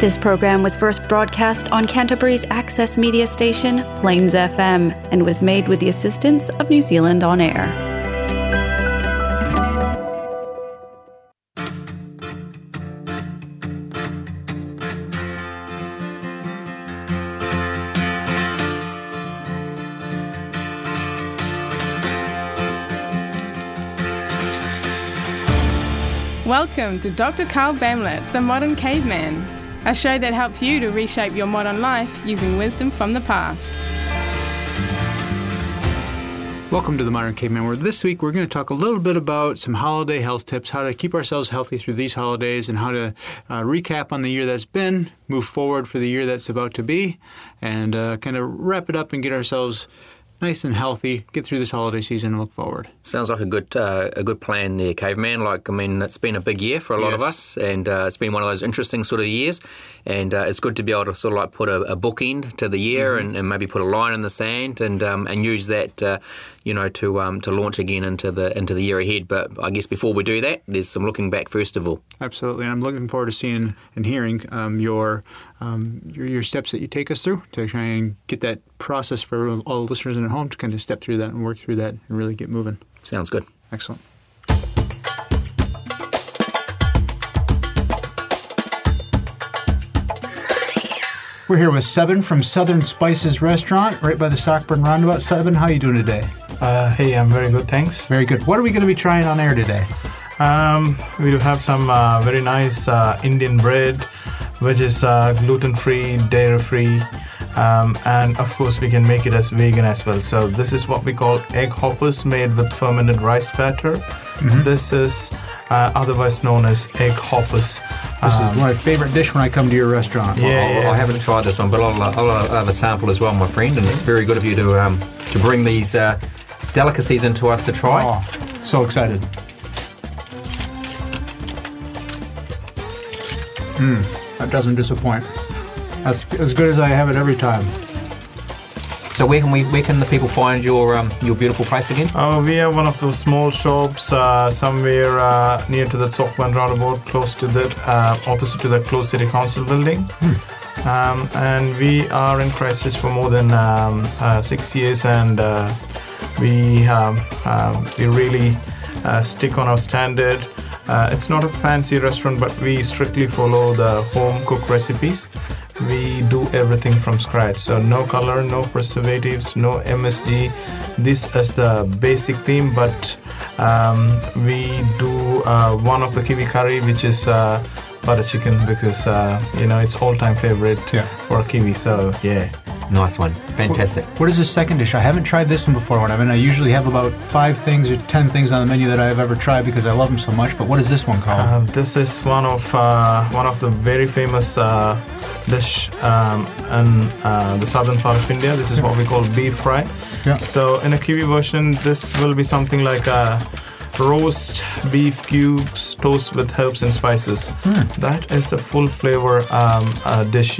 This program was first broadcast on Canterbury's access media station, Plains FM, and was made with the assistance of New Zealand On Air. Welcome to Dr. Carl Bamlett, the Modern Caveman, a show that helps you to reshape your modern life using wisdom from the past. Welcome to the Modern Caveman, where this week we're going to talk a little bit about some holiday health tips, how to keep ourselves healthy through these holidays, and how to recap on the year that's been, move forward for the year that's about to be, and kind of wrap it up and get ourselves nice and healthy, get through this holiday season and look forward. Sounds like a good plan there, Caveman. It's been a big year for a lot of us, and it's been one of those interesting sort of years, and it's good to be able to sort of like put a bookend to the year and maybe put a line in the sand and use that to launch again into the year ahead. But I guess before we do that, there's some looking back first of all. Absolutely, and I'm looking forward to seeing and hearing your steps that you take us through to try and get that process for all the listeners at home to kind of step through that and work through that and really get moving. Sounds good. Excellent. We're here with Seven from Southern Spices Restaurant, right by the Stockburn Roundabout. Seven, how are you doing today? Hey, I'm very good, thanks. Very good. What are we going to be trying on air today? We do have some very nice Indian bread, which is gluten-free, dairy-free, and of course we can make it as vegan as well. So this is what we call egg hoppers made with fermented rice batter. Mm-hmm. This is otherwise known as egg hoppers. This is my favorite dish when I come to your restaurant. I haven't tried this one, but I'll have a sample as well, my friend, and it's very good of you to bring these delicacies into us to try. Oh, so excited. That doesn't disappoint. That's as good as I have it every time. So where can the people find your beautiful place again? We have one of those small shops somewhere near to the Stockburn Roundabout, close to the opposite to the closed City Council building. And we are in Christchurch for more than 6 years, and we really stick on our standard. It's not a fancy restaurant, but we strictly follow the home cooked recipes. We do everything from scratch, so no color, no preservatives, no MSG. This is the basic theme, but we do one of the kiwi curry, which is butter chicken, because it's all-time favorite for kiwi. So nice one, fantastic. What is the second dish? I haven't tried this one before. I usually have about 5 things or 10 things on the menu that I've ever tried because I love them so much. But what is this one called? This is one of the very famous dish in the southern part of India. This is what we call beef fry. Yeah. So in a kiwi version, this will be something like a roast beef cubes toast with herbs and spices. That is a full flavor dish,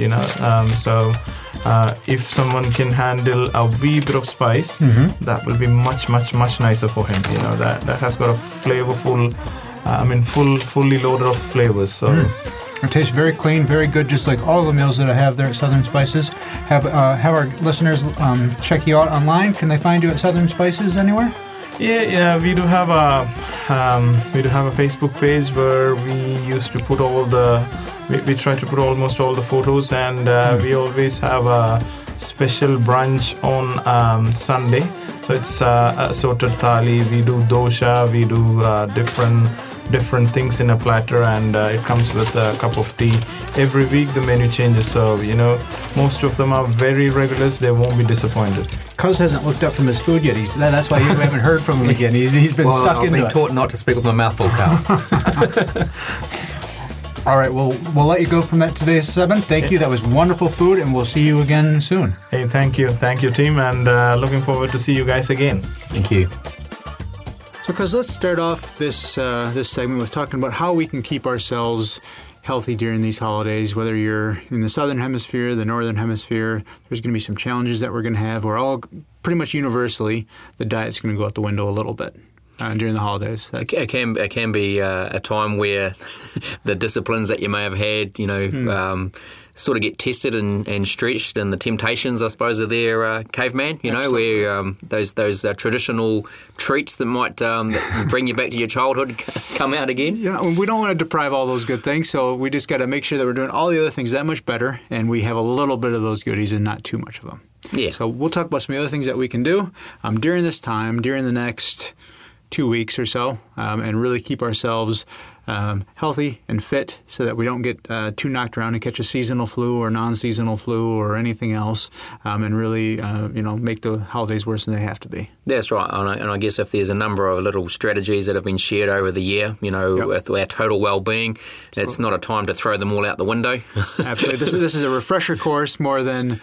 if someone can handle a wee bit of spice, that will be much nicer for him. That has got a flavorful, fully loaded of flavors. So it tastes very clean, very good, just like all the meals that I have there at Southern Spices. Have our listeners check you out online. Can they find you at Southern Spices anywhere? Yeah, we do have a Facebook page where we used to put we try to put almost all the photos, and we always have a special brunch on Sunday. So it's assorted thali. We do dosha. We do different things in a platter, and it comes with a cup of tea. Every week the menu changes, so most of them are very regulars. They won't be disappointed. Cuz hasn't looked up from his food yet. That's why you haven't heard from him again. He's been stuck into it. I've been taught not to speak with my mouth full, Carl. All right, well, we'll let you go from that today, Seven. Thank you. That was wonderful food, and we'll see you again soon. Hey, thank you, team, and looking forward to see you guys again. Thank you. So, Cuz, let's start off this segment with talking about how we can keep ourselves healthy during these holidays. Whether you're in the southern hemisphere, the northern hemisphere, there's going to be some challenges that we're going to have. We're all pretty much universally, the diet's going to go out the window a little bit. during the holidays. It can be a time where the disciplines that you may have had, sort of get tested and stretched, and the temptations, I suppose, are there, caveman. Absolutely. Where those traditional treats that might that bring you back to your childhood come out again. We don't want to deprive all those good things, so we just got to make sure that we're doing all the other things that much better, and we have a little bit of those goodies and not too much of them. Yeah. So we'll talk about some of the other things that we can do during this time, during the next 2 weeks or so, and really keep ourselves healthy and fit so that we don't get too knocked around and catch a seasonal flu or non-seasonal flu or anything else, and really make the holidays worse than they have to be. That's right, and I guess if there's a number of little strategies that have been shared over the year, with our total well-being, it's not a time to throw them all out the window. Absolutely, this is a refresher course more than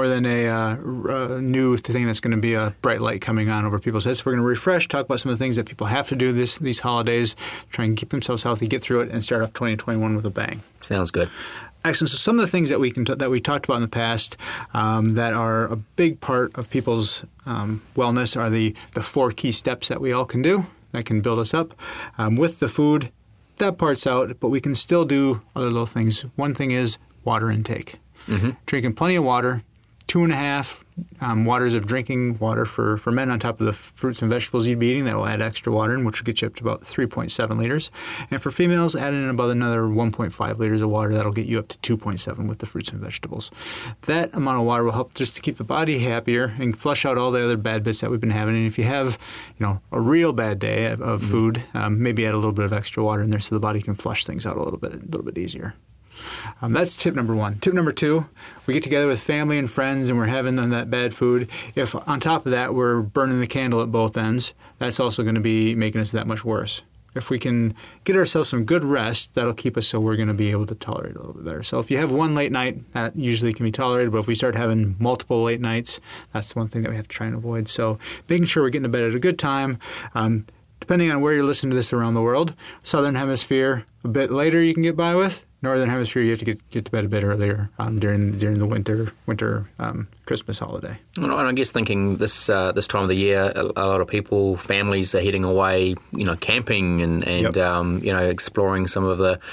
a new thing that's going to be a bright light coming on over people's heads. So we're going to refresh, talk about some of the things that people have to do these holidays, try and keep themselves healthy, get through it, and start off 2021 with a bang. Sounds good. Excellent. So some of the things that we talked about in the past that are a big part of people's wellness are the 4 key steps that we all can do that can build us up. With the food, that part's out, but we can still do other little things. One thing is water intake. Mm-hmm. Drinking plenty of water, 2.5 waters of drinking water for men on top of the fruits and vegetables you'd be eating. That will add extra water in, which will get you up to about 3.7 liters. And for females, add in about another 1.5 liters of water. That'll get you up to 2.7 with the fruits and vegetables. That amount of water will help just to keep the body happier and flush out all the other bad bits that we've been having. And if you have, a real bad day of food, maybe add a little bit of extra water in there so the body can flush things out a little bit easier. That's tip number 1. Tip number 2, we get together with family and friends and we're having that bad food. If on top of that we're burning the candle at both ends, that's also going to be making us that much worse. If we can get ourselves some good rest, that'll keep us so we're going to be able to tolerate it a little bit better. So if you have one late night, that usually can be tolerated, but if we start having multiple late nights, that's one thing that we have to try and avoid. So making sure we're getting to bed at a good time. Depending on where you're listening to this around the world, Southern Hemisphere a bit later you can get by with. Northern Hemisphere, you have to get to bed a bit earlier during the winter Christmas holiday. And I guess thinking this time of the year, a lot of people, families are heading away, camping and yep. Exploring some of the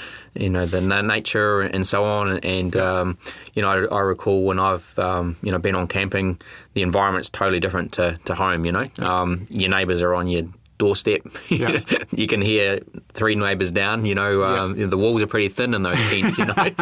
nature and so on. And I recall when I've been on camping, the environment's totally different to home. Your neighbours are on your doorstep. Yeah. You can hear 3 neighbours down. The walls are pretty thin in those tents.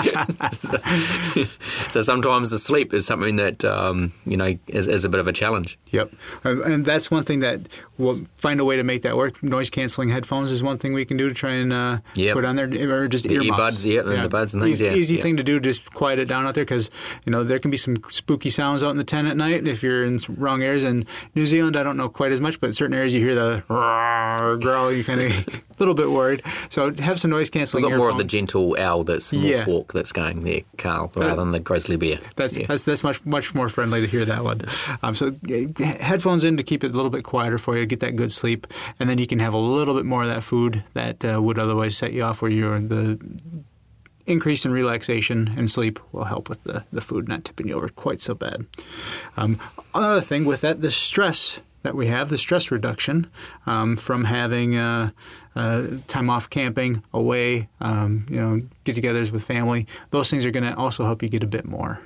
So sometimes the sleep is something that is a bit of a challenge. Yep, and that's one thing that we'll find a way to make that work. Noise cancelling headphones is one thing we can do to try and put on there, or just earmuffs. And the buds and things. Easy thing to do, just quiet it down out there, because there can be some spooky sounds out in the tent at night if you're in wrong areas. In New Zealand, I don't know quite as much, but in certain areas you hear the growl, you kind of a little bit worried. So have some noise cancelling earphones. We've got more of the gentle owl that's walk that's going there, Carl, rather than the grizzly bear. That's much more friendly to hear that one. So headphones in to keep it a little bit quieter for you, get that good sleep, and then you can have a little bit more of that food that would otherwise set you off, where you're the increase in relaxation and sleep will help with the food not tipping you over quite so bad. Another thing with that, the stress that we have, the stress reduction from having time off camping, away, get-togethers with family. Those things are going to also help you get a bit more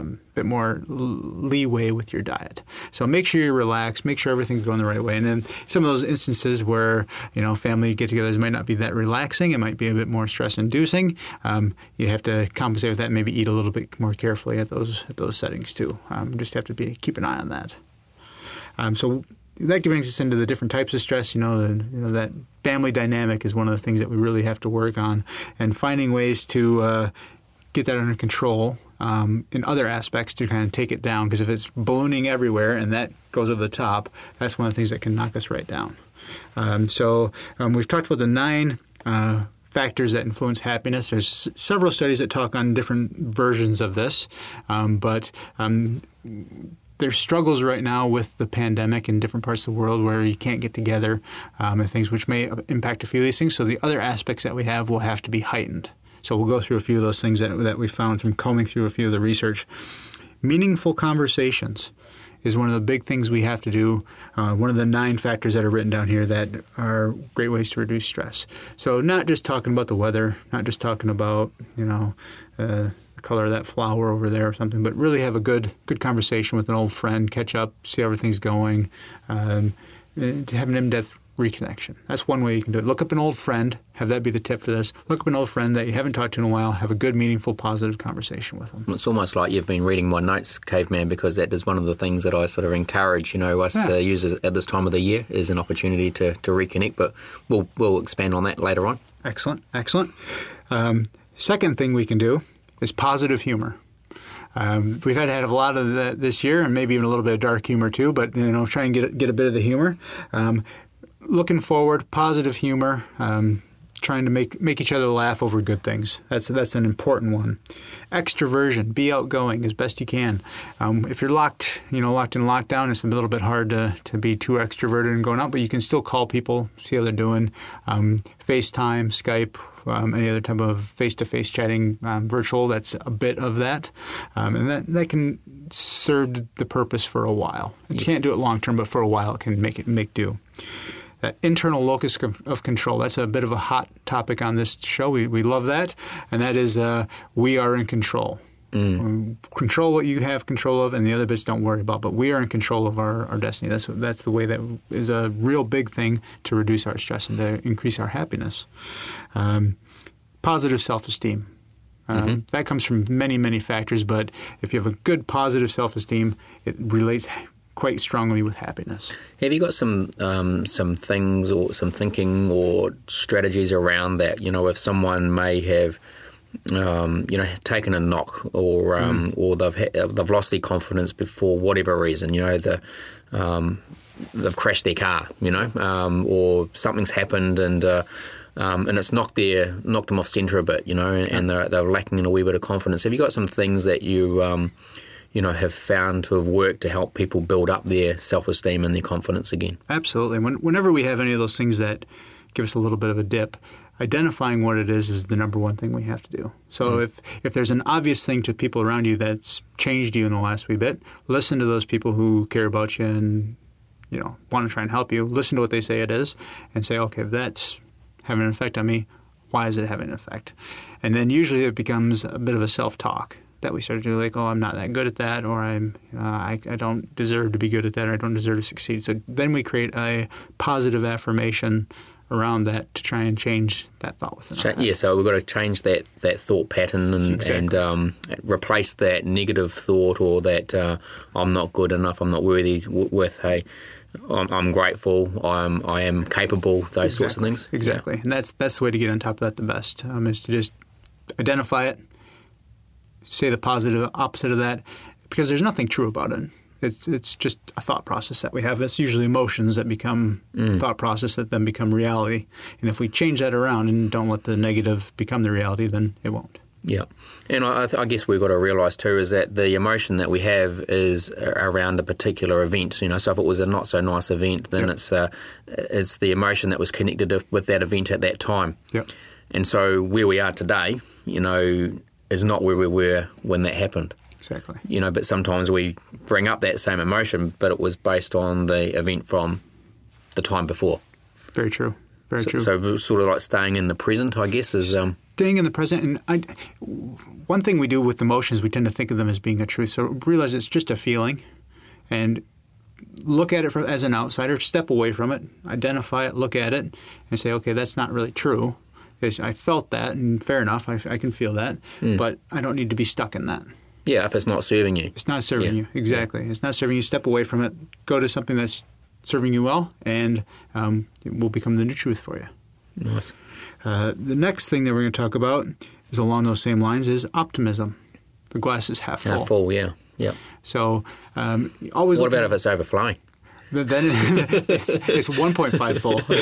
leeway with your diet. So make sure you relax, make sure everything's going the right way. And then some of those instances where family get-togethers might not be that relaxing, it might be a bit more stress-inducing. You have to compensate with that and maybe eat a little bit more carefully at those settings too. Just have to keep an eye on that. So that brings us into the different types of stress. That family dynamic is one of the things that we really have to work on, and finding ways to get that under control in other aspects to kind of take it down. Because if it's ballooning everywhere and that goes over the top, that's one of the things that can knock us right down. So we've talked about the 9 factors that influence happiness. There's several studies that talk on different versions of this, but there's struggles right now with the pandemic in different parts of the world where you can't get together and things, which may impact a few of these things. So the other aspects that we have will have to be heightened. So we'll go through a few of those things that we found from combing through a few of the research. Meaningful conversations is one of the big things we have to do. One of the 9 factors that are written down here that are great ways to reduce stress. So not just talking about the weather, not just talking about, the color of that flower over there or something, but really have a good conversation with an old friend, catch up, see how everything's going, and have an in-depth reconnection. That's one way you can do it. Look up an old friend, have that be the tip for this. Look up an old friend that you haven't talked to in a while, have a good, meaningful, positive conversation with them. It's almost like you've been reading my notes, Caveman, because that is one of the things that I sort of encourage, us to use at this time of the year is an opportunity to reconnect, but we'll expand on that later on. Excellent. Second thing we can do is positive humor. We've had a lot of that this year, and maybe even a little bit of dark humor too, but try and get a bit of the humor. Looking forward, positive humor, trying to make each other laugh over good things. That's an important one. Extroversion, be outgoing as best you can. If you're locked in lockdown, it's a little bit hard to be too extroverted and going out, but you can still call people, see how they're doing. FaceTime, Skype, any other type of face-to-face chatting, virtual, that's a bit of that. And that can serve the purpose for a while. You can't do it long-term, but for a while it can make do. That internal locus of control, that's a bit of a hot topic on this show. We love that, and that is we are in control. Control what you have control of, and the other bits don't worry about. But we are in control of our destiny. That's the way that is a real big thing to reduce our stress and to increase our happiness. Positive self-esteem. That comes from many, many factors, but if you have a good positive self-esteem, it relates quite strongly with happiness. Have you got some things or some thinking or strategies around that? If someone may have taken a knock or they've lost their confidence for whatever reason, they've crashed their car, or something's happened and it's knocked them off centre a bit, and they're lacking in a wee bit of confidence. Have you got some things that you have found to have worked to help people build up their self-esteem and their confidence again? Absolutely. Whenever we have any of those things that give us a little bit of a dip, identifying what it is the number one thing we have to do. So if there's an obvious thing to people around you that's changed you in the last wee bit, listen to those people who care about you and want to try and help you. Listen to what they say it is and say, okay, that's having an effect on me. Why is it having an effect? And then usually it becomes a bit of a self-talk that we start to do, like, oh, I'm not that good at that, or I don't deserve to be good at that, or I don't deserve to succeed. So then we create a positive affirmation around that to try and change that thought within our head. Yeah, so we've got to change that thought pattern and replace that negative thought or that I'm not good enough, I'm not worthy with, hey, I'm grateful, I am capable, those sorts of things. Exactly, and that's the way to get on top of that the best, is to just identify it, say the positive opposite of that, because there's nothing true about it. It's just a thought process that we have. It's usually emotions that become thought process that then become reality. And if we change that around and don't let the negative become the reality, then it won't. Yeah. And I guess we've got to realise too is that the emotion that we have is around a particular event. So if it was a not so nice event, then it's the emotion that was connected with that event at that time. Yep. And so where we are today, is not where we were when that happened. Exactly. But sometimes we bring up that same emotion, but it was based on the event from the time before. Very true. Very true. So sort of like staying in the present, I guess, is... Staying in the present. And one thing we do with emotions, we tend to think of them as being a truth. So realize it's just a feeling and look at it as an outsider, step away from it, identify it, look at it, and say, okay, that's not really true. I felt that, and fair enough, I can feel that, but I don't need to be stuck in that. Yeah, if it's not serving you. It's not serving you, exactly. Yeah. It's not serving you. Step away from it. Go to something that's serving you well, and it will become the new truth for you. Nice. The next thing that we're going to talk about is along those same lines is optimism. The glass is half full. Half full, yeah. So always. What about if it's overflowing? Then it's 1.5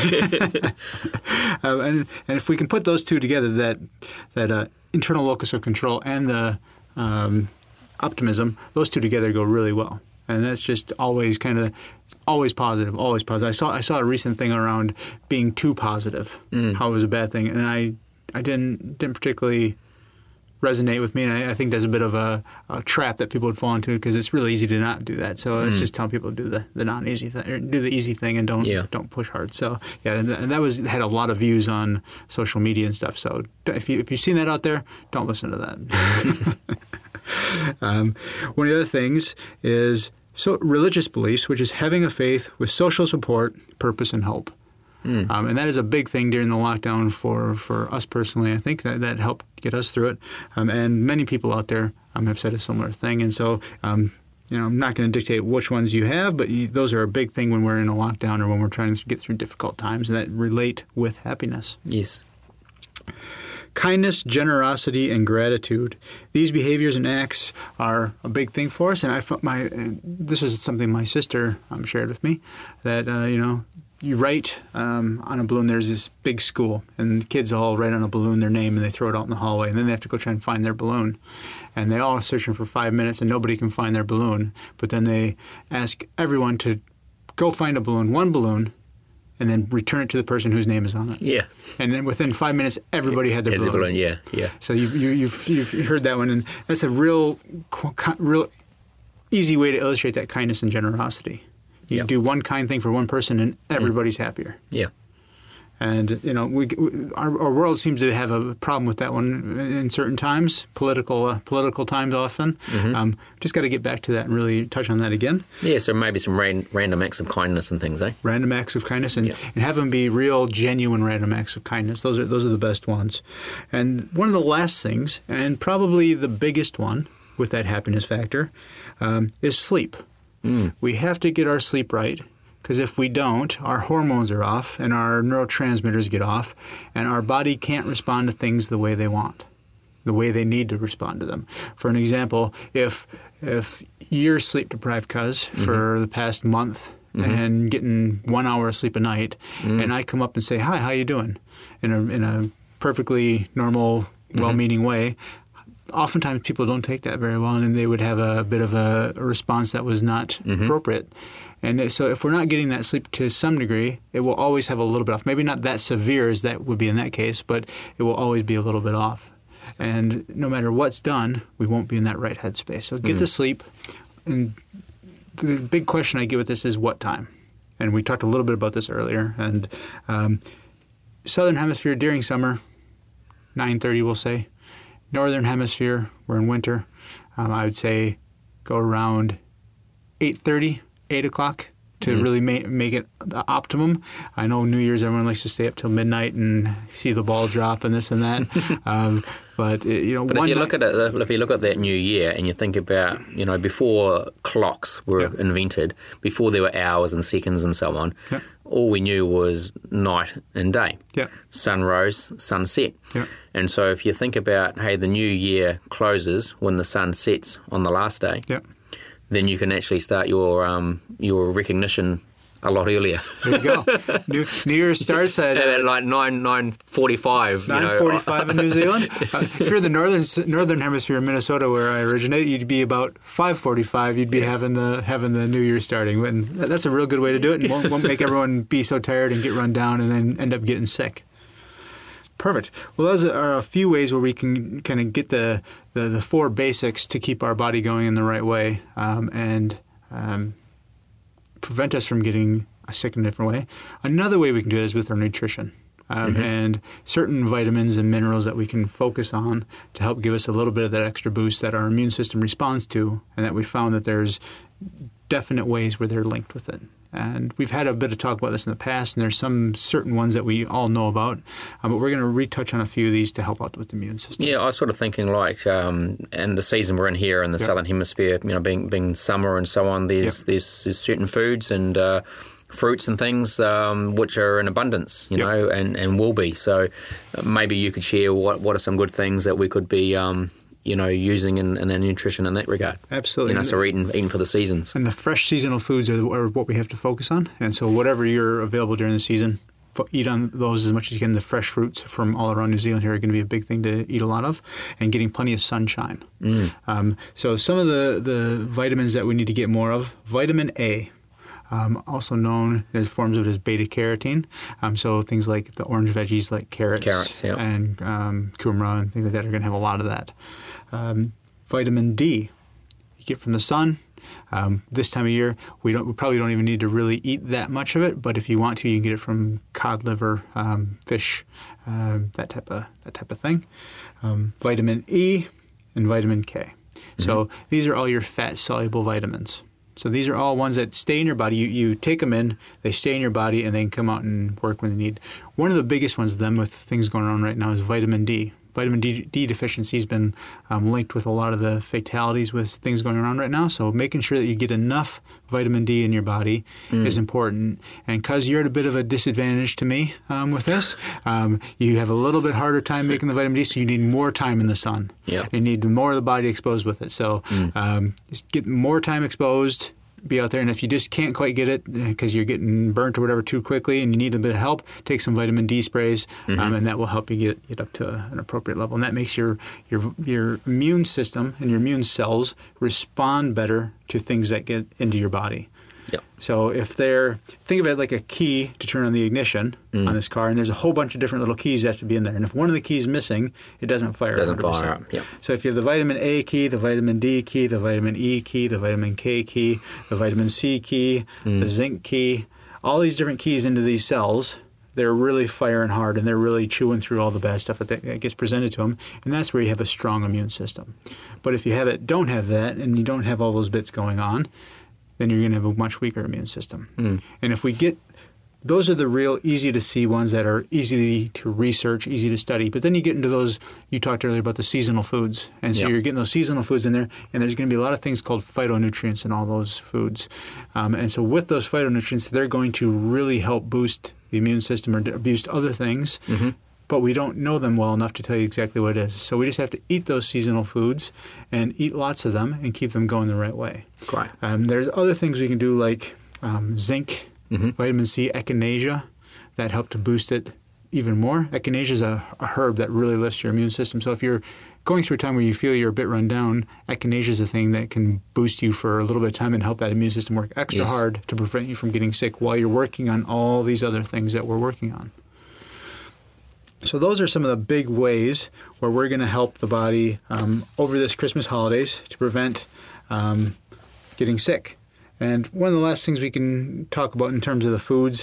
full. And if we can put those two together, that internal locus of control and the optimism, those two together go really well. And that's just always positive, always positive. I saw a recent thing around being too positive, how it was a bad thing, and I didn't particularly resonate with me, and I think there's a bit of a trap that people would fall into because it's really easy to not do that. So it's just telling people to do the non-easy thing, or do the easy thing, and don't push hard. So and that had a lot of views on social media and stuff. So if you've seen that out there, don't listen to that. One of the other things is religious beliefs, which is having a faith with social support, purpose, and hope. And that is a big thing during the lockdown for us personally. I think that helped get us through it. And many people out there have said a similar thing. And so, I'm not going to dictate which ones you have, but those are a big thing when we're in a lockdown or when we're trying to get through difficult times, and that relate with happiness. Yes. Kindness, generosity, and gratitude. These behaviors and acts are a big thing for us. And this was something my sister shared with me, that, you write on a balloon, there's this big school, and kids all write on a balloon their name, and they throw it out in the hallway, and then they have to go try and find their balloon. And they all are searching for 5 minutes, and nobody can find their balloon. But then they ask everyone to go find one balloon, and then return it to the person whose name is on it. Yeah. And then within 5 minutes, everybody had their balloon. Yeah. So you've heard that one, and that's a real easy way to illustrate that kindness and generosity. You do one kind thing for one person, and everybody's happier. Yeah. And our world seems to have a problem with that one in certain times, political times often. Just got to get back to that and really touch on that again. Yeah. So maybe some random acts of kindness and things, eh? Random acts of kindness, and have them be real, genuine random acts of kindness. Those are the best ones. And one of the last things, and probably the biggest one with that happiness factor, is sleep. We have to get our sleep right, because if we don't, our hormones are off and our neurotransmitters get off, and our body can't respond to things the way they want, the way they need to respond to them. For an example, if you're sleep deprived, cuz, for the past month and getting 1 hour of sleep a night, and I come up and say, "Hi, how you doing?" in a perfectly normal, well-meaning way, oftentimes people don't take that very well, and they would have a bit of a response that was not appropriate. And so if we're not getting that sleep to some degree, it will always have a little bit off. Maybe not that severe as that would be in that case, but it will always be a little bit off. And no matter what's done, we won't be in that right headspace. So get to sleep. And the big question I get with this is what time? And we talked a little bit about this earlier. And Southern Hemisphere during summer, 9:30 we'll say. Northern Hemisphere, we're in winter. I would say go around 8:30, 8 o'clock to really make it the optimum. I know New Year's, everyone likes to stay up till midnight and see the ball drop and this and that. But if you look at that New Year and you think about, before clocks were invented, before there were hours and seconds and so on, all we knew was night and day. Sun rose, sun set. And so if you think about, hey, the New Year closes when the sun sets on the last day, then you can actually start your recognition a lot earlier. There you go. New Year starts at like 9:45. 9:45 in New Zealand. If you're the northern hemisphere in Minnesota, where I originate, you'd be about 5:45. You'd be having the New Year starting, and that's a real good way to do it. And won't make everyone be so tired and get run down, and then end up getting sick. Perfect. Well, those are a few ways where we can kind of get the four basics to keep our body going in the right way, and prevent us from getting sick in a different way. Another way we can do this is with our nutrition, and certain vitamins and minerals that we can focus on to help give us a little bit of that extra boost that our immune system responds to, and that we found that there's definite ways where they're linked with it. And we've had a bit of talk about this in the past, and there's some certain ones that we all know about, but we're going to retouch on a few of these to help out with the immune system. Yeah, I was sort of thinking and the season we're in here in the Southern Hemisphere, being summer and so on, there's certain foods and fruits and things which are in abundance, and will be. So maybe you could share what are some good things that we could be using in their nutrition in that regard. Absolutely. So we're eating for the seasons. And the fresh seasonal foods are what we have to focus on. And so whatever you're available during the season, eat on those as much as you can. The fresh fruits from all around New Zealand here are going to be a big thing to eat a lot of, and getting plenty of sunshine. So some of the vitamins that we need to get more of, vitamin A. also known as forms of it as beta-carotene. So things like the orange veggies like carrots and kumara and things like that are going to have a lot of that. Vitamin D, you get from the sun. This time of year, we probably don't even need to really eat that much of it. But if you want to, you can get it from cod liver, fish, that type of thing. Vitamin E and vitamin K. So these are all your fat-soluble vitamins. So these are all ones that stay in your body. You take them in, they stay in your body, and they can come out and work when they need. One of the biggest ones, then, with things going on right now is vitamin D. Vitamin D deficiency has been linked with a lot of the fatalities with things going around right now. So making sure that you get enough vitamin D in your body is important. And because you're at a bit of a disadvantage to me with this, you have a little bit harder time making the vitamin D, so you need more time in the sun. Yep. You need more of the body exposed with it. So just get more time exposed, be out there, and if you just can't quite get it because you're getting burnt or whatever too quickly and you need a bit of help, take some vitamin D sprays, and that will help you get up to an appropriate level. And that makes your immune system and your immune cells respond better to things that get into your body. Yep. So think of it like a key to turn on the ignition on this car, and there's a whole bunch of different little keys that have to be in there. And if one of the keys is missing, it doesn't fire. Yep. So if you have the vitamin A key, the vitamin D key, the vitamin E key, the vitamin K key, the vitamin C key, the zinc key, all these different keys into these cells, they're really firing hard, and they're really chewing through all the bad stuff that gets presented to them, and that's where you have a strong immune system. But if you don't have that, and you don't have all those bits going on, then you're going to have a much weaker immune system. And if we get, those are the real easy to see ones that are easy to research, easy to study. But then you get into those, you talked earlier about the seasonal foods. And so you're getting those seasonal foods in there, and there's going to be a lot of things called phytonutrients in all those foods. And so with those phytonutrients, they're going to really help boost the immune system or boost other things. But we don't know them well enough to tell you exactly what it is. So we just have to eat those seasonal foods and eat lots of them and keep them going the right way. Right. There's other things we can do like zinc, vitamin C, echinacea, that help to boost it even more. Echinacea is a herb that really lifts your immune system. So if you're going through a time where you feel you're a bit run down, echinacea is a thing that can boost you for a little bit of time and help that immune system work extra hard to prevent you from getting sick while you're working on all these other things that we're working on. So those are some of the big ways where we're going to help the body over this Christmas holidays to prevent getting sick. And one of the last things we can talk about in terms of the foods,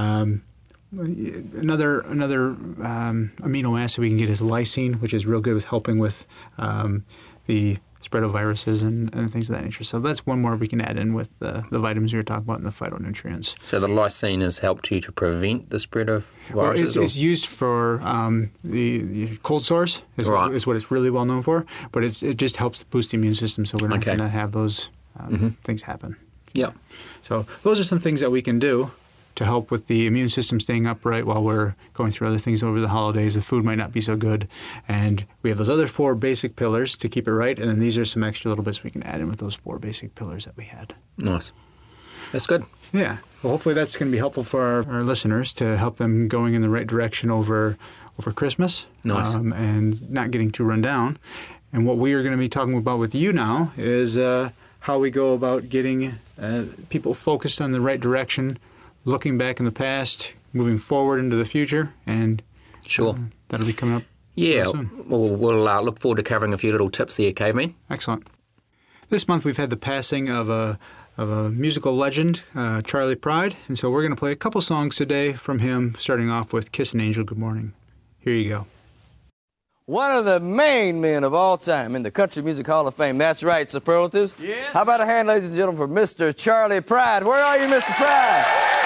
another amino acid we can get is lysine, which is real good with helping with the spread of viruses and things of that nature. So that's one more we can add in with the vitamins we were talking about and the phytonutrients. So the lysine has helped you to prevent the spread of viruses? Well, it's used for the cold sores is what it's really well known for, but it just helps boost the immune system, so we're not going to have those things happen. Yeah. So those are some things that we can do to help with the immune system staying upright while we're going through other things over the holidays. The food might not be so good. And we have those other 4 basic pillars to keep it right. And then these are some extra little bits we can add in with those 4 basic pillars that we had. Nice. That's good. Yeah. Well, hopefully that's going to be helpful for our listeners to help them going in the right direction over Christmas. Nice. And not getting too run down. And what we are going to be talking about with you now is how we go about getting people focused on the right direction, looking back in the past, moving forward into the future, and that'll be coming up soon. We'll look forward to covering a few little tips there, Caveman. Excellent. This month we've had the passing of a musical legend, Charley Pride, and so we're going to play a couple songs today from him, starting off with Kiss an Angel Goodmorning. Here you go. One of the main men of all time in the Country Music Hall of Fame. That's right, superlatives. Yes. How about a hand, ladies and gentlemen, for Mr. Charley Pride? Where are you, Mr. Pride?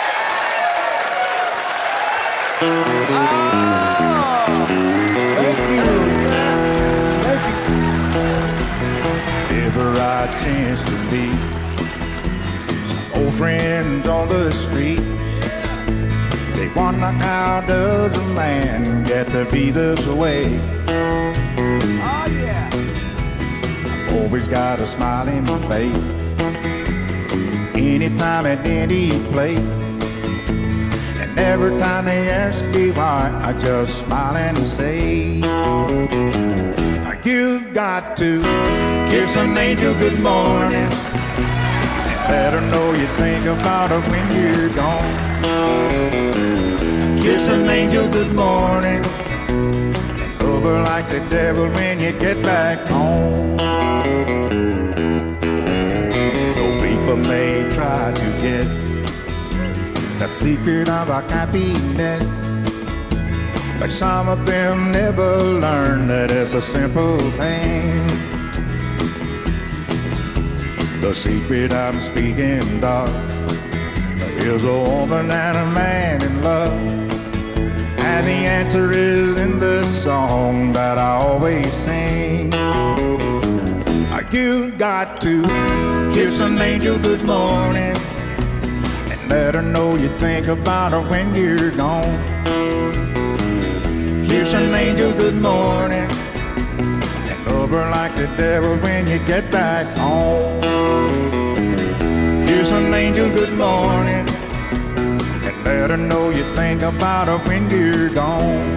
Thank you. Ever I chance to meet some old friends on the street, they wonder how does a man get to be this way? Oh, yeah. I've always got a smile in my face, anytime at any place. And every time they ask me why, I just smile and say, you've got to kiss an angel good morning. Let her know you think about her when you're gone. Kiss an angel good morning, and love her like the devil when you get back home. Though people may try to guess the secret of our happiness, but some of them never learn that it's a simple thing. The secret I'm speaking of is a woman and a man in love, and the answer is in the song that I always sing. You got to kiss an angel good morning, and let her know you think about her when you're gone. Kiss an angel good morning, and love her like the devil when you get back home. Kiss an angel good morning, and let her know you think about her when you're gone.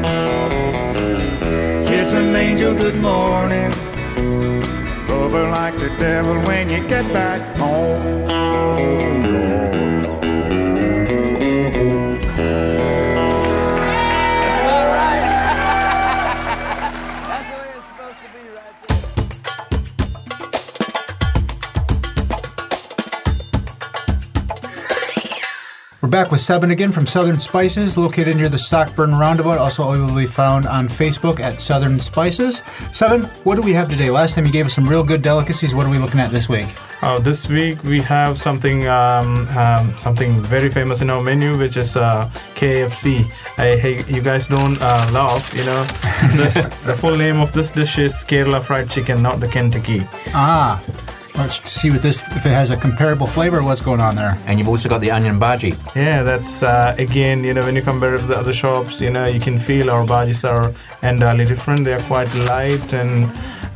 Kiss an angel good morning, love her like the devil when you get back home. Lord. That's about right. That's the way it's supposed to be right there. We're back with Seven again from Southern Spices, located near the Stockburn Roundabout. Also able to be found on Facebook at Southern Spices. Seven, what do we have today? Last time you gave us some real good delicacies. What are we looking at this week? This week we have something very famous in our menu, which is KFC. Hey, you guys don't laugh, you know. The full name of this dish is Kerala Fried Chicken, not the Kentucky. Ah, let's see what this, if it has a comparable flavor, what's going on there. And you've also got the onion bhaji. Yeah, that's, again, you know, when you compare it to the other shops, you know, you can feel our bhajis are entirely different. They're quite light, and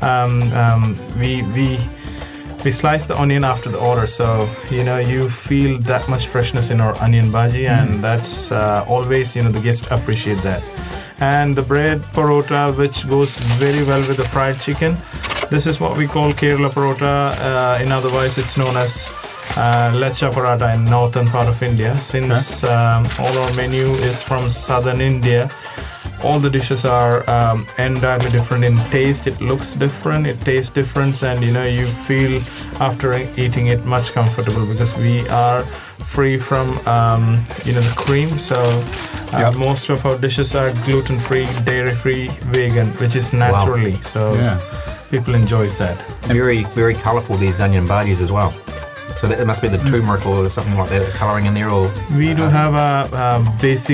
we slice the onion after the order, so, you know, you feel that much freshness in our onion bhaji, and that's always, you know, the guests appreciate that. And the bread parota, which goes very well with the fried chicken. This is what we call Kerala parota. In otherwise, it's known as lecha paratha in northern part of India. Since all our menu is from southern India, all the dishes are entirely different in taste. It looks different, it tastes different, and you know, you feel after eating it much comfortable, because we are free from you know, the cream. So most of our dishes are gluten-free, dairy-free, vegan, which is naturally. Wow. So people enjoys that. Very, very colourful, these onion bhajis as well. So that, it must be the turmeric or something like that colouring in there, or we do have a basic,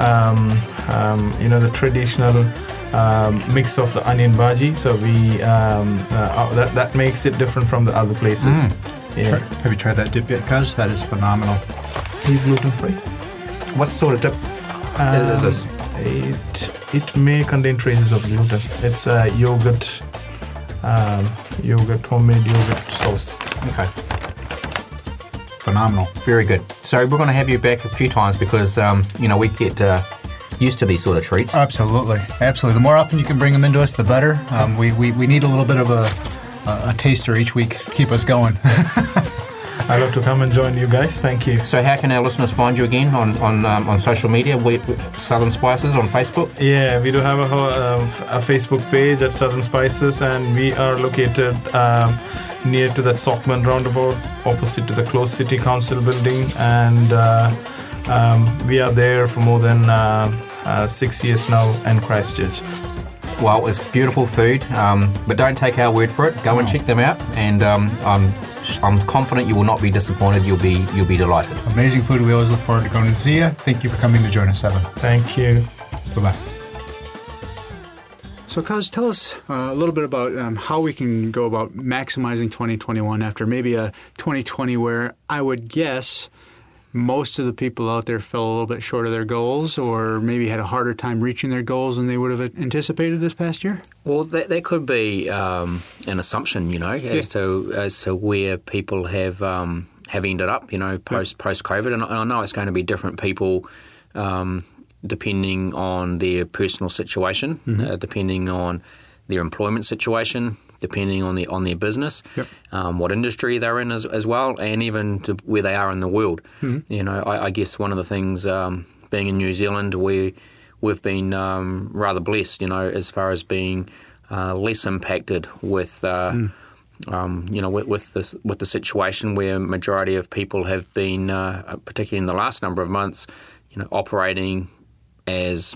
you know, the traditional mix of the onion bhaji. So we that makes it different from the other places. Yeah. Have you tried that dip yet, Cuz? That is phenomenal. It's gluten-free. what sort of dip is this? It may contain traces of gluten. It's yogurt, homemade yogurt sauce. Okay. Phenomenal. Very good. So we're going to have you back a few times because, you know, we get used to these sort of treats. Absolutely. Absolutely. The more often you can bring them into us, the better. We need a little bit of a taster each week to keep us going. I'd love to come and join you guys. Thank you. So how can our listeners find you again on social media? Southern Spices on Facebook? Yeah, we do have a Facebook page at Southern Spices, and we are located near to that Sockman roundabout, opposite to the closed City Council building, and we are there for more than 6 years now in Christchurch. Well, it's beautiful food, but don't take our word for it. Go and check them out, and I'm confident you will not be disappointed. You'll be delighted. Amazing food. We always look forward to going to see you. Thank you for coming to join us, Seven. Thank you. Bye-bye. So, Kaz, tell us a little bit about how we can go about maximizing 2021 after maybe a 2020 where I would guess most of the people out there fell a little bit short of their goals, or maybe had a harder time reaching their goals than they would have anticipated this past year? Well, that could be an assumption, you know, as to where people have ended up, you know, post COVID, and I know it's going to be different people depending on their personal situation, depending on their employment situation, depending on their business, what industry they're in as well, and even to where they are in the world. You know, I guess one of the things, being in New Zealand, we've been rather blessed, you know, as far as being less impacted with you know, with the situation where majority of people have been, particularly in the last number of months, you know, operating as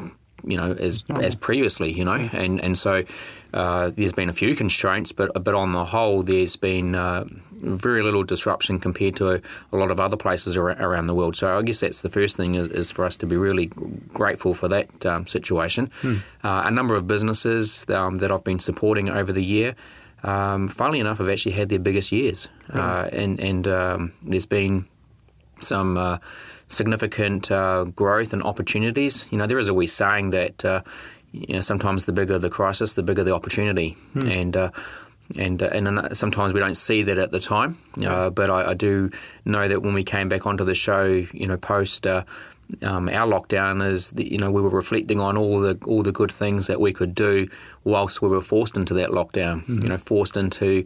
previously, you know, and so there's been a few constraints, but on the whole, there's been very little disruption compared to a lot of other places around the world. So I guess that's the first thing is for us to be really grateful for that situation. A number of businesses that I've been supporting over the year, funnily enough, have actually had their biggest years, and there's been some significant growth and opportunities. You know, there is a wee saying that you know, sometimes the bigger the crisis, the bigger the opportunity, and sometimes we don't see that at the time. But I do know that when we came back onto the show, you know, post our lockdown, is that, you know, we were reflecting on all the good things that we could do whilst we were forced into that lockdown. You know, forced into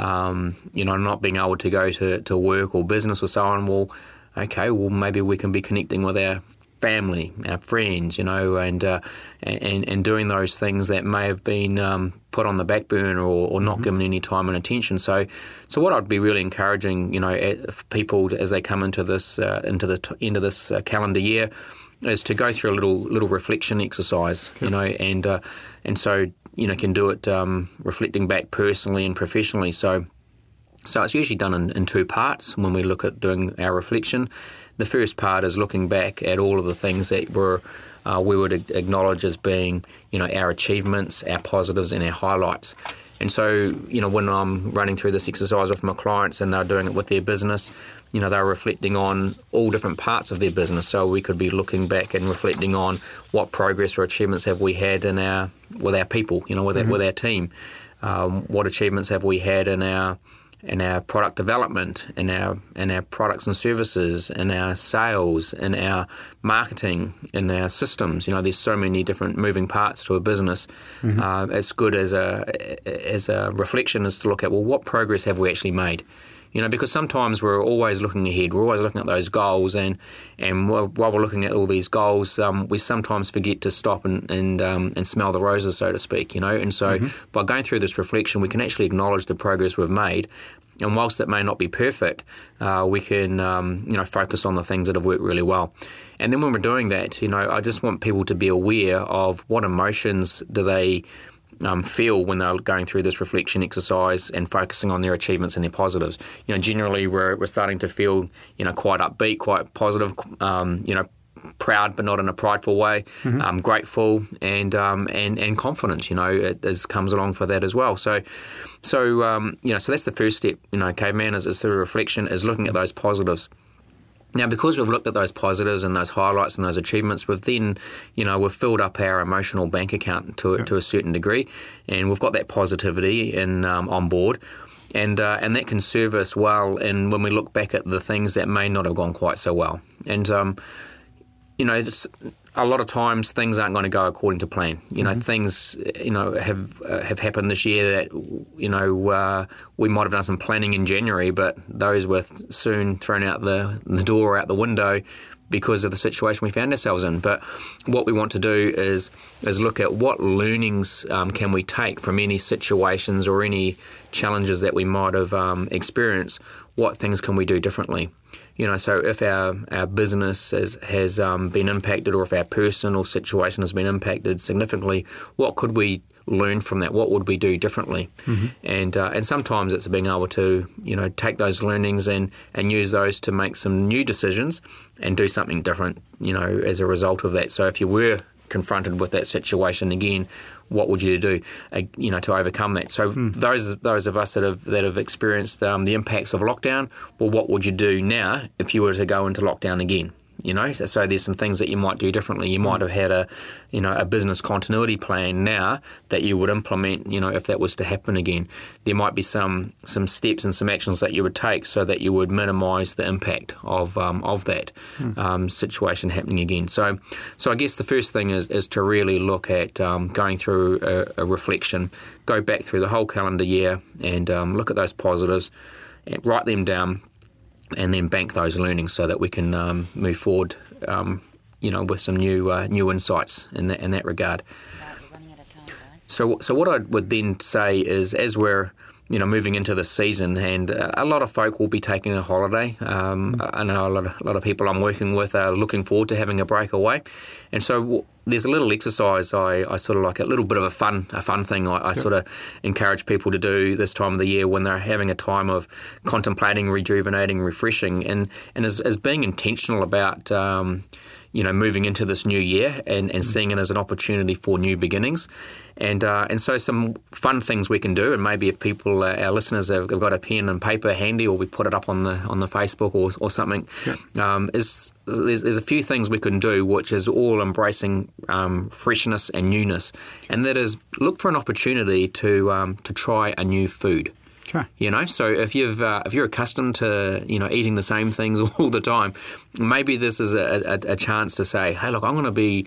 you know, not being able to go to work or business or so on. Well, okay, well maybe we can be connecting with our family, our friends, you know, and doing those things that may have been put on the back burner or not given any time and attention. So what I'd be really encouraging, you know, people as they come into this into the end of this calendar year, is to go through a little reflection exercise, you know, and so, you know, can do it reflecting back personally and professionally. So it's usually done in two parts when we look at doing our reflection. The first part is looking back at all of the things that we would acknowledge as being, you know, our achievements, our positives and our highlights. And so, you know, when I'm running through this exercise with my clients and they're doing it with their business, you know, they're reflecting on all different parts of their business. So we could be looking back and reflecting on what progress or achievements have we had with our people, you know, with our team. What achievements have we had in our product development, in our products and services, in our sales, in our marketing, in our systems. You know, there's so many different moving parts to a business. It's good as a reflection is to look at, well, what progress have we actually made? You know, because sometimes we're always looking ahead. We're always looking at those goals, and while we're looking at all these goals, we sometimes forget to stop and smell the roses, so to speak. You know, and so by going through this reflection, we can actually acknowledge the progress we've made. And whilst it may not be perfect, we can you know, focus on the things that have worked really well. And then when we're doing that, you know, I just want people to be aware of what emotions do they feel when they're going through this reflection exercise and focusing on their achievements and their positives. You know, generally we're starting to feel, you know, quite upbeat, quite positive, you know, proud but not in a prideful way, grateful and confident. You know, it comes along for that as well. So you know, so that's the first step. You know, Caveman is through reflection, is looking at those positives. Now, because we've looked at those positives and those highlights and those achievements, we've then, you know, we've filled up our emotional bank account to a certain degree, and we've got that positivity on board, and that can serve us well. And when we look back at the things that may not have gone quite so well, and you know, a lot of times things aren't going to go according to plan. You know, things, you know, have happened this year that, you know, we might have done some planning in January, but those were soon thrown out the door or out the window because of the situation we found ourselves in. But what we want to do is look at what learnings can we take from any situations or any challenges that we might have experienced. What things can we do differently? You know, so if our business has been impacted, or if our personal situation has been impacted significantly, what could we learn from that? What would we do differently? And sometimes it's being able to, you know, take those learnings and use those to make some new decisions and do something different, you know, as a result of that. So if you were confronted with that situation again, what would you do, you know, to overcome that? So those of us that have experienced the impacts of lockdown, well, what would you do now if you were to go into lockdown again? You know, so there's some things that you might do differently. You might have had a business continuity plan now that you would implement, you know, if that was to happen again. There might be some steps and some actions that you would take so that you would minimise the impact of that situation happening again. So I guess the first thing is to really look at going through a reflection, go back through the whole calendar year and look at those positives, and write them down, and then bank those learnings so that we can move forward, with some new insights in that regard. So what I would then say is, as we're moving into the season, and a lot of folk will be taking a holiday. I know a lot of people I'm working with are looking forward to having a break away, and so there's a little exercise I sort of like, a little bit of a fun thing I sort of encourage people to do this time of the year when they're having a time of contemplating, rejuvenating, refreshing, and as being intentional about moving into this new year and seeing it as an opportunity for new beginnings. And so some fun things we can do, and maybe if people, our listeners, have got a pen and paper handy, or we put it up on the Facebook or something, there's a few things we can do, which is all embracing freshness and newness, and that is look for an opportunity to try a new food. Sure. So if you're accustomed to eating the same things all the time, maybe this is a chance to say, hey, look, I'm going to be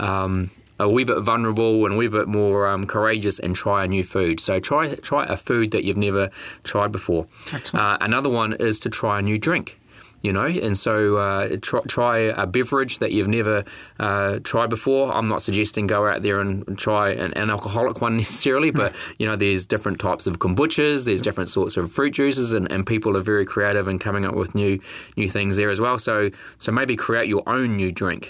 a wee bit vulnerable and a wee bit more courageous and try a new food. So try a food that you've never tried before. Another one is to try a new drink. And so try a beverage that you've never tried before. I'm not suggesting go out there and try an alcoholic one necessarily, but, there's different types of kombuchas, there's different sorts of fruit juices, and people are very creative in coming up with new things there as well. So maybe create your own new drink.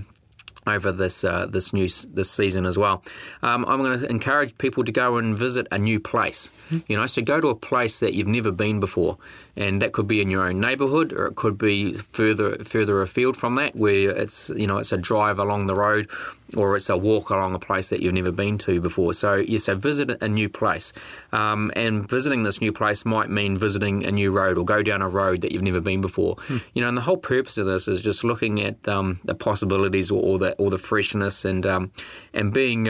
Over this season as well. I'm going to encourage people to go and visit a new place. So go to a place that you've never been before, and that could be in your own neighbourhood, or it could be further afield from that, where it's a drive along the road, or it's a walk along a place that you've never been to before. So visit a new place, and visiting this new place might mean visiting a new road or go down a road that you've never been before. And the whole purpose of this is just looking at the possibilities or the freshness and being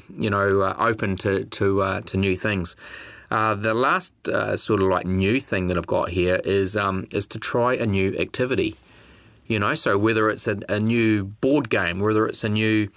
open to new things. The last sort of like new thing that I've got here is to try a new activity. So whether it's a new board game, whether it's a new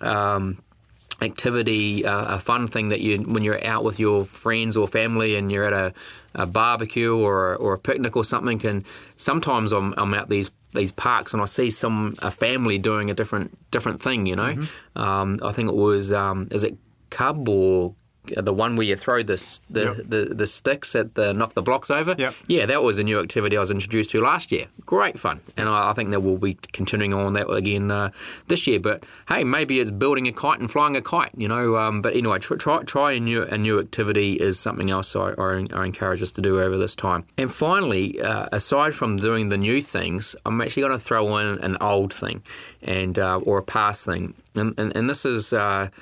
activity, a fun thing that when you're out with your friends or family and you're at a barbecue or a picnic or something, and sometimes I'm out these parks and I see a family doing a different thing, I think it was, is it Cub or the one where you throw the sticks at knock the blocks over? Yep. Yeah, that was a new activity I was introduced to last year. Great fun. And I think that we'll be continuing on that again this year. But hey, maybe it's building a kite and flying a kite, But anyway, try a new activity is something else I encourage us to do over this time. And finally, aside from doing the new things, I'm actually going to throw in an old thing and or a past thing. And this is...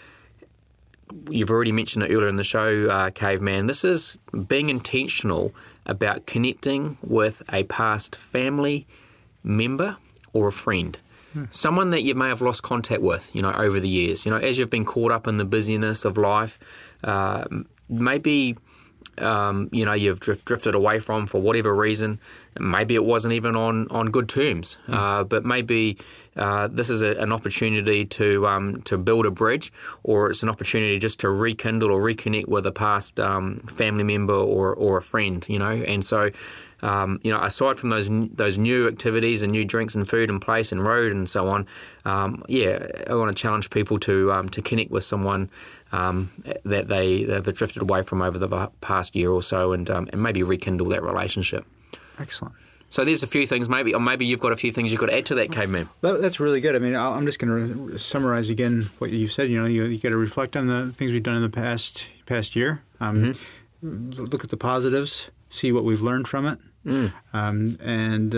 You've already mentioned it earlier in the show, Caveman. This is being intentional about connecting with a past family member or a friend, someone that you may have lost contact with, over the years. As you've been caught up in the busyness of life, maybe you've drifted away from for whatever reason. Maybe it wasn't even on good terms, but maybe this is an opportunity to build a bridge, or it's an opportunity just to rekindle or reconnect with a past family member or a friend, And so, aside from those new activities and new drinks and food and place and road and so on, I want to challenge people to connect with someone that they've drifted away from over the past year or so, and maybe rekindle that relationship. Excellent. So there's a few things, maybe you've got a few things you could add to that, Caveman. Well, that's really good. I mean, I'm just going to summarize again what you said. You got to reflect on the things we've done in the past year. Look at the positives, see what we've learned from it, and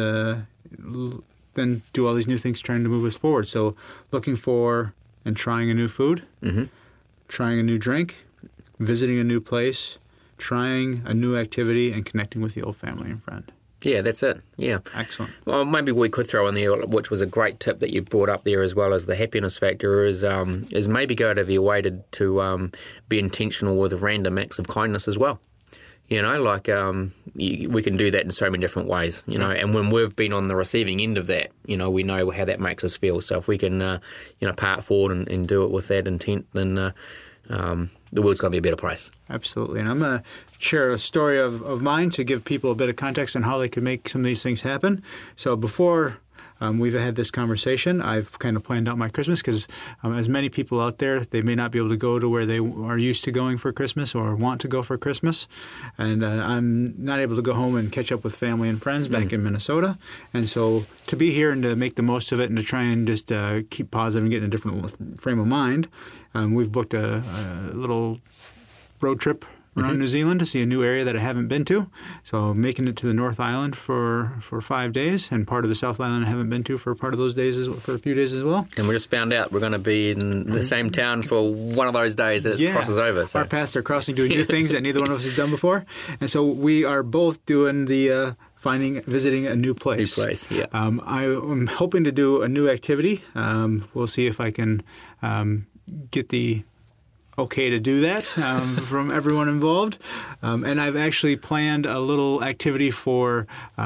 then do all these new things trying to move us forward. So looking for and trying a new food, trying a new drink, visiting a new place, trying a new activity, and connecting with the old family and friend. Yeah, that's it. Yeah. Excellent. Well, maybe we could throw in there, which was a great tip that you brought up there as well as the happiness factor, is maybe go out of your way to be intentional with random acts of kindness as well. You know, like we can do that in so many different ways, you know, and when we've been on the receiving end of that, you know, we know how that makes us feel. So if we can, pay it forward and do it with that intent, then the world's going to be a better place. Absolutely. And I'm going to share a story of mine to give people a bit of context on how they can make some of these things happen. So before we've had this conversation, I've kind of planned out my Christmas because as many people out there, they may not be able to go to where they are used to going for Christmas or want to go for Christmas. And I'm not able to go home and catch up with family and friends back in Minnesota. And so to be here and to make the most of it and to try and just keep positive and get in a different frame of mind, we've booked a little road trip around New Zealand to see a new area that I haven't been to. So making it to the North Island for 5 days, and part of the South Island I haven't been to for part of those days, for a few days as well. And we just found out we're going to be in the same town for one of those days that it crosses over. So. Our paths are crossing, doing new things that neither one of us has done before. And so we are both doing the visiting a new place. Yeah. I'm hoping to do a new activity. We'll see if I can get the okay to do that from everyone involved. And I've actually planned a little activity for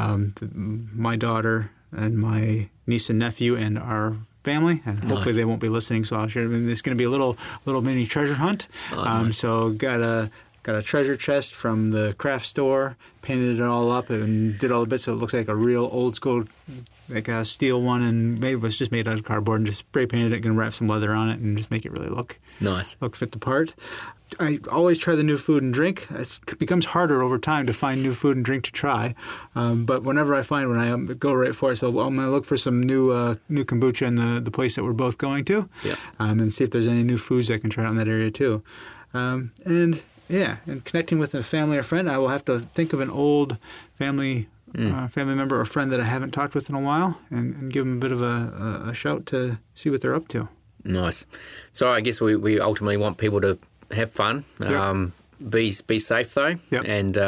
my daughter and my niece and nephew and our family, and hopefully they won't be listening, so I'll share. It's going to be a little mini treasure hunt. Nice. So got a treasure chest from the craft store, painted it all up and did all the bits so it looks like a real old school, like a steel one, and maybe it was just made out of cardboard and just spray painted it and wrap some leather on it and just make it really look fit the part. I always try the new food and drink. It becomes harder over time to find new food and drink to try, but whenever I find one, I go right for it. So I'm going to look for some new kombucha in the place that we're both going to, and see if there's any new foods I can try out in that area too. And connecting with a family or friend, I will have to think of an old family member or friend that I haven't talked with in a while and give them a bit of a shout to see what they're up to. Nice. So I guess we ultimately want people to have fun, be safe though, and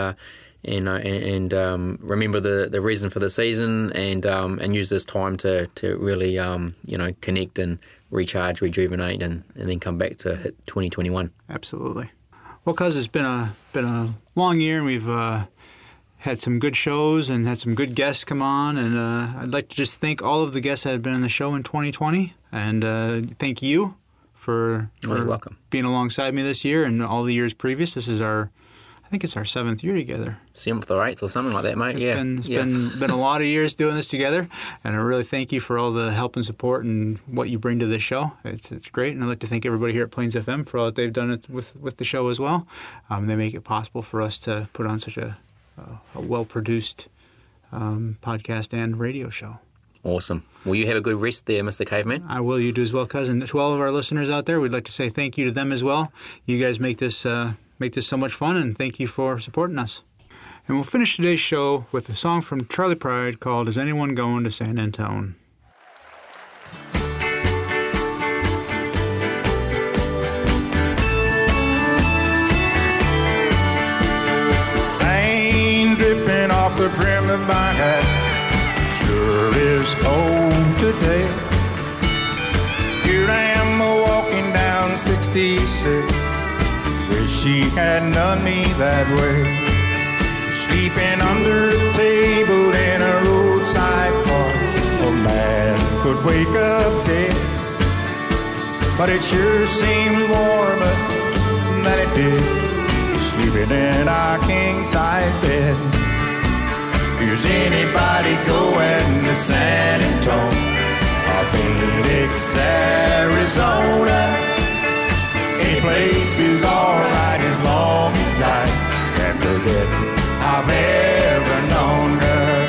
remember the reason for the season, and use this time to really connect and recharge, rejuvenate, and then come back to hit 2021. Absolutely. Well, cuz it's been a long year, and we've had some good shows and had some good guests come on, and I'd like to just thank all of the guests that have been on the show in 2020, and thank you for welcome. Being alongside me this year and all the years previous. This is I think it's our 7th year together. 7th or 8th or something like that, mate. It's been a lot of years doing this together, and I really thank you for all the help and support and what you bring to this show. It's great, and I'd like to thank everybody here at Plains FM for all that they've done with the show as well. They make it possible for us to put on such a well-produced podcast and radio show. Awesome. Well, you have a good rest there, Mr. Caveman. I will. You do as well, cousin. To all of our listeners out there, we'd like to say thank you to them as well. You guys make this so much fun, and thank you for supporting us. And we'll finish today's show with a song from Charley Pride called Is Anyone Going to San Antone? Rain dripping off the brim of my hat, sure is cold today. Here I am walking down 66. Wish she hadn't done me that way. Sleeping under a table in a roadside park, a man could wake up dead. But it sure seemed warmer than it did sleeping in our king-size bed. Is anybody going to San Antone or Phoenix, Arizona? Any place is alright as long as I can forget I've ever known her.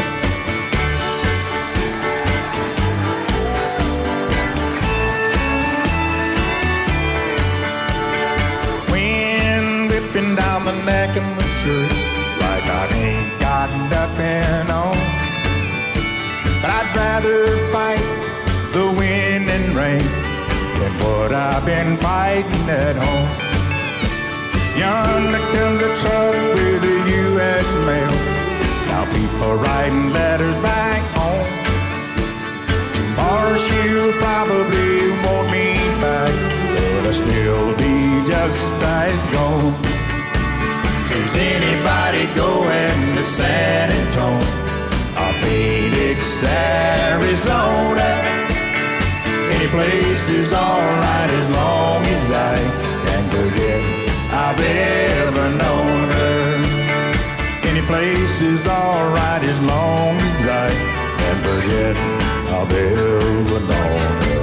Wind whipping down the neck of my shirt like I ain't got nothing on. But I'd rather fight the wind and rain than what I've been fighting at home. Yonder comes a truck with a U.S. mail. Now I'll keep her writing letters back home. Tomorrow she'll probably want me back, but I'll still be just as gone. Is anybody going to San Antonio or Phoenix, Arizona? Any place is alright as long as I can forget I've ever known her. Any place is alright as long as I can forget I've ever known her.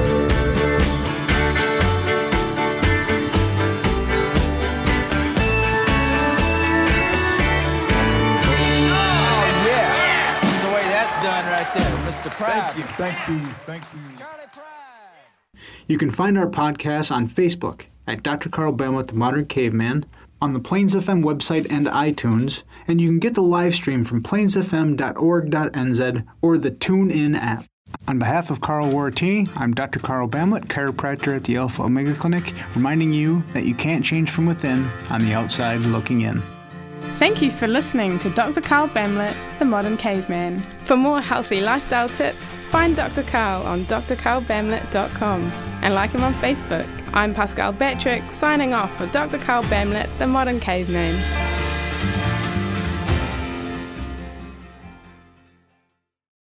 Mr. Pride. Thank you. Charlie Pride. You can find our podcast on Facebook at Dr. Carl Bamlett, the Modern Caveman, on the Plains FM website and iTunes, and you can get the live stream from plainsfm.org.nz or the TuneIn app. On behalf of Carl Waratini, I'm Dr. Carl Bamlett, chiropractor at the Alpha Omega Clinic, reminding you that you can't change from within on the outside looking in. Thank you for listening to Dr. Carl Bamlett, the Modern Caveman. For more healthy lifestyle tips, find Dr. Carl on drcarlbamlett.com and like him on Facebook. I'm Pascal Betrick, signing off for Dr. Carl Bamlett, the Modern Caveman.